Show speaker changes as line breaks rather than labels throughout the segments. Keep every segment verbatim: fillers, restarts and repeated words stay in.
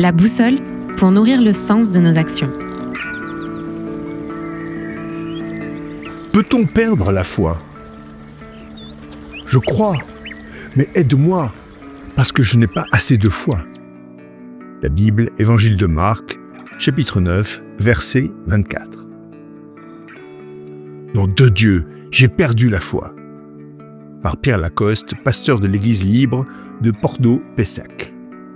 La boussole pour nourrir le sens de nos actions.
Peut-on perdre la foi ? Je crois, mais aide-moi, parce que je n'ai pas assez de foi. La Bible, Évangile de Marc, chapitre neuf, verset vingt-quatre. Nom de Dieu, j'ai perdu la foi. Par Pierre Lacoste, pasteur de l'Église libre de Bordeaux-Pessac.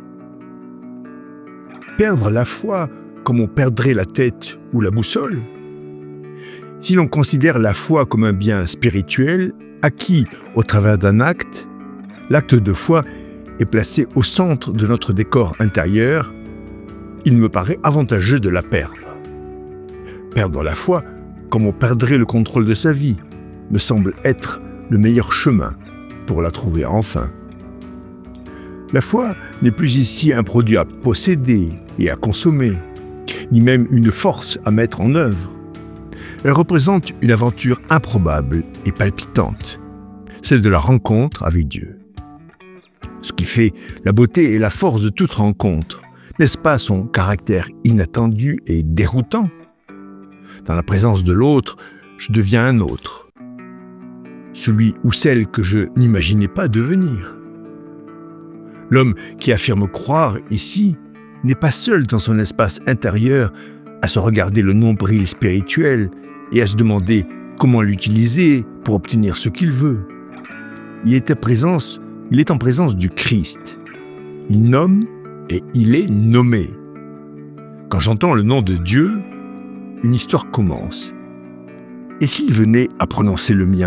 Perdre la foi comme on perdrait la tête ou la boussole ? Si l'on considère la foi comme un bien spirituel, acquis au travers d'un acte, l'acte de foi est placé au centre de notre décor intérieur, il me paraît avantageux de la perdre. Perdre la foi, comme on perdrait le contrôle de sa vie, me semble être le meilleur chemin pour la trouver enfin. La foi n'est plus ici un produit à posséder et à consommer, ni même une force à mettre en œuvre. Elle représente une aventure improbable et palpitante, celle de la rencontre avec Dieu. Ce qui fait la beauté et la force de toute rencontre, n'est-ce pas son caractère inattendu et déroutant ? Dans la présence de l'autre, je deviens un autre, celui ou celle que je n'imaginais pas devenir. L'homme qui affirme croire ici n'est pas seul dans son espace intérieur à se regarder le nombril spirituel et à se demander comment l'utiliser pour obtenir ce qu'il veut. Il est en présence, il est en présence du Christ. Il nomme et il est nommé. Quand j'entends le nom de Dieu, une histoire commence. Et s'il venait à prononcer le mien ?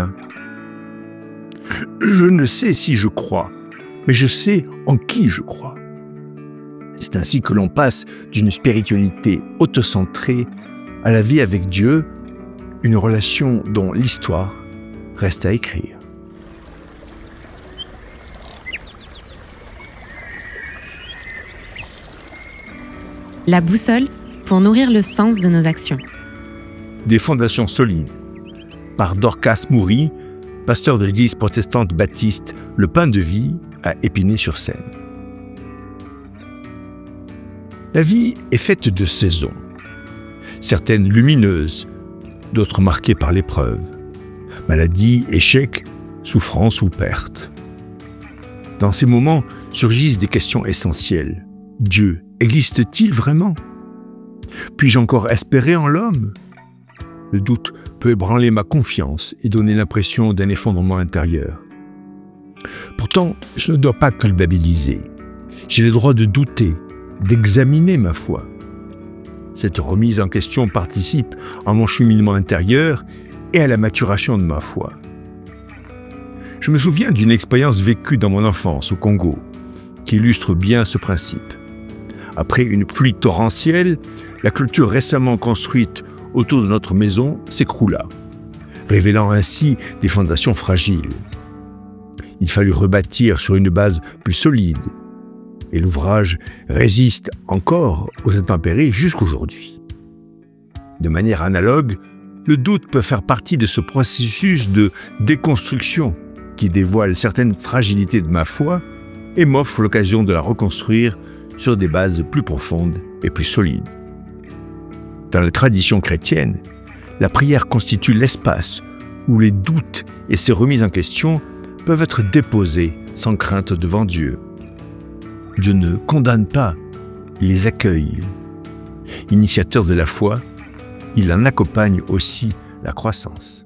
Je ne sais si je crois, mais je sais en qui je crois. C'est ainsi que l'on passe d'une spiritualité autocentrée à la vie avec Dieu, une relation dont l'histoire reste à écrire.
La boussole pour nourrir le sens de nos actions.
Des fondations solides, par Dorcas Moury, pasteur de l'église protestante baptiste Le Pain de Vie à Épinay-sur-Seine. La vie est faite de saisons, certaines lumineuses, d'autres marquées par l'épreuve, maladie, échec, souffrance ou perte. Dans ces moments surgissent des questions essentielles. Dieu existe-t-il vraiment ? Puis-je encore espérer en l'homme ? Le doute peut ébranler ma confiance et donner l'impression d'un effondrement intérieur. Pourtant, je ne dois pas culpabiliser. J'ai le droit de douter, d'examiner ma foi. Cette remise en question participe à mon cheminement intérieur et à la maturation de ma foi. Je me souviens d'une expérience vécue dans mon enfance au Congo, qui illustre bien ce principe. Après une pluie torrentielle, la clôture récemment construite autour de notre maison s'écroula, révélant ainsi des fondations fragiles. Il fallut rebâtir sur une base plus solide, et l'ouvrage résiste encore aux intempéries jusqu'aujourd'hui. De manière analogue, le doute peut faire partie de ce processus de déconstruction qui dévoile certaines fragilités de ma foi et m'offre l'occasion de la reconstruire sur des bases plus profondes et plus solides. Dans la tradition chrétienne, la prière constitue l'espace où les doutes et ses remises en question peuvent être déposés sans crainte devant Dieu. Dieu ne condamne pas, il les accueille. Initiateur de la foi, il en accompagne aussi la croissance.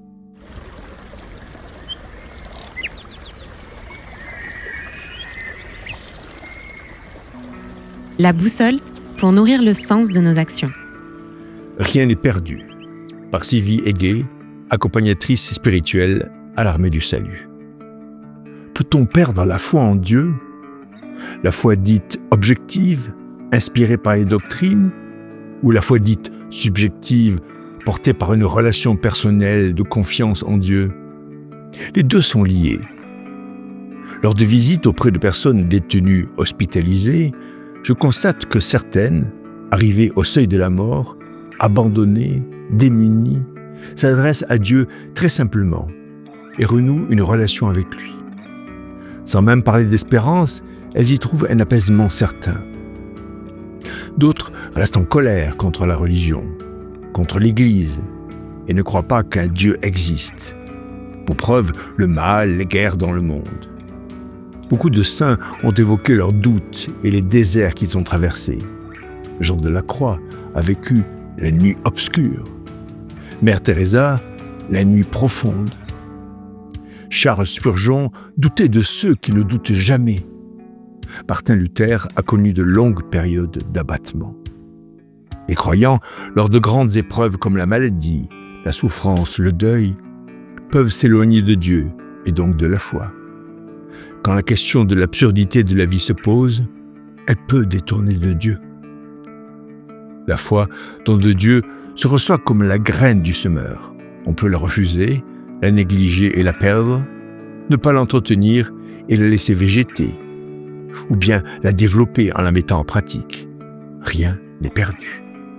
La boussole pour nourrir le sens de nos actions.
Rien n'est perdu. Par Sylvie Aiguet, accompagnatrice spirituelle à l'Armée du Salut. Peut-on perdre la foi en Dieu ? La foi dite objective, inspirée par les doctrines, ou la foi dite subjective, portée par une relation personnelle de confiance en Dieu ? Les deux sont liés. Lors de visites auprès de personnes détenues hospitalisées, je constate que certaines, arrivées au seuil de la mort, abandonnées, démunies, s'adressent à Dieu très simplement et renouent une relation avec lui. Sans même parler d'espérance, elles y trouvent un apaisement certain. D'autres restent en colère contre la religion, contre l'Église, et ne croient pas qu'un Dieu existe. Pour preuve, le mal, les guerres dans le monde. Beaucoup de saints ont évoqué leurs doutes et les déserts qu'ils ont traversés. Jean de la Croix a vécu la nuit obscure. Mère Teresa, la nuit profonde. Charles Spurgeon doutait de ceux qui ne doutent jamais. Martin Luther a connu de longues périodes d'abattement. Les croyants, lors de grandes épreuves comme la maladie, la souffrance, le deuil, peuvent s'éloigner de Dieu et donc de la foi. Quand la question de l'absurdité de la vie se pose, elle peut détourner de Dieu. La foi don de Dieu se reçoit comme la graine du semeur. On peut la refuser, la négliger et la perdre, ne pas l'entretenir et la laisser végéter, ou bien la développer en la mettant en pratique. Rien n'est perdu.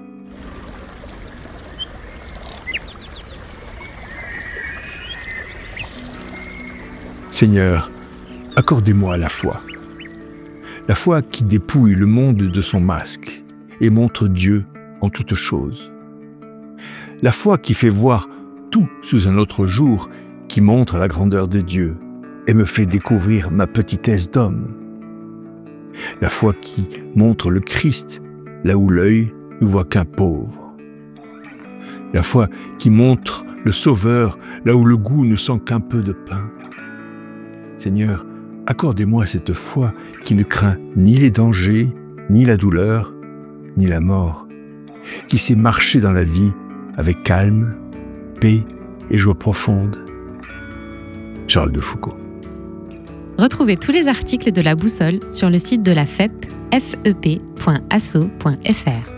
Seigneur, accordez-moi la foi. La foi qui dépouille le monde de son masque et montre Dieu en toutes choses. La foi qui fait voir tout sous un autre jour, qui montre la grandeur de Dieu et me fait découvrir ma petitesse d'homme. La foi qui montre le Christ là où l'œil ne voit qu'un pauvre. La foi qui montre le Sauveur là où le goût ne sent qu'un peu de pain. Seigneur, accordez-moi cette foi qui ne craint ni les dangers, ni la douleur, ni la mort, qui sait marcher dans la vie avec calme, paix et joie profonde. Charles de Foucault.
Retrouvez tous les articles de la Boussole sur le site de la F E P, f e p point asso point f r.